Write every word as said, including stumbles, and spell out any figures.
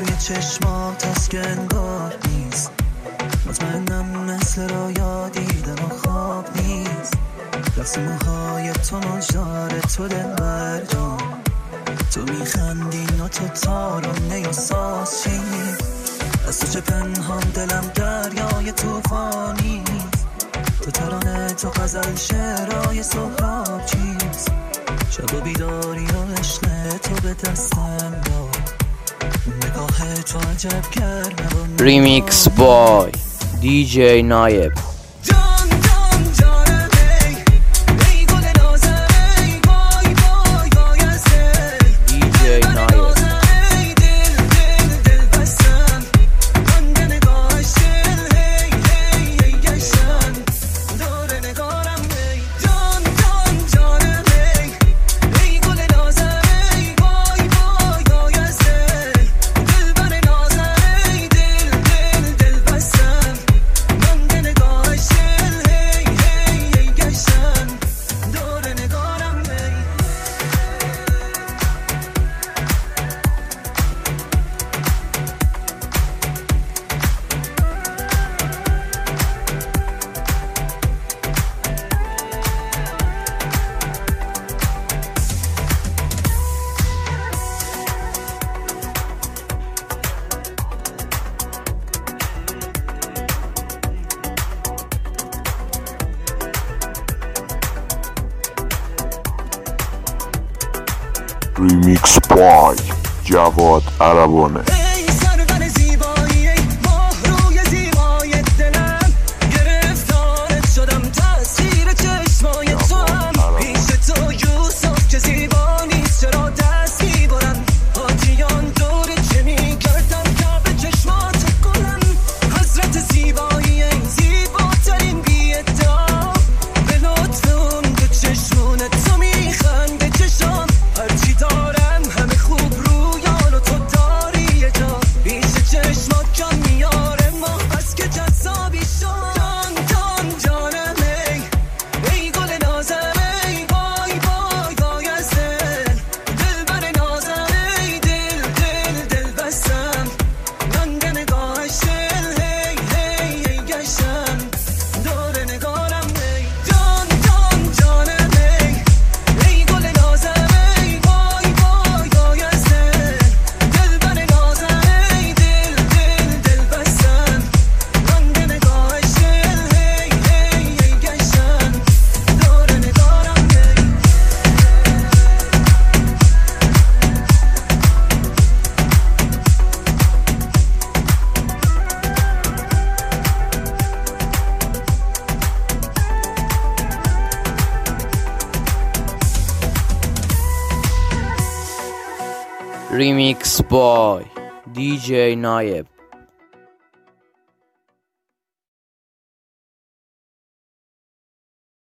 توی چشمات هست که انگار نیست. مطمئنم مثل رویا دیدن و خواب نیست. رقص موهای تو نجار تو دلبر جان، تو میخندی و تو تارانه و ساز چی؟ از تو چه پنهان دلم دریای توفانی، تو ترانه تو غزل شعرهای سهراب چیست؟ شب و بیداری و عشق تو به دستم داد، نگاه تو عجب گرمه. ریمیکس بای دی جی نایب. ریمیکس بای جواد عربانه. ریمیکس بای دی جی نایب.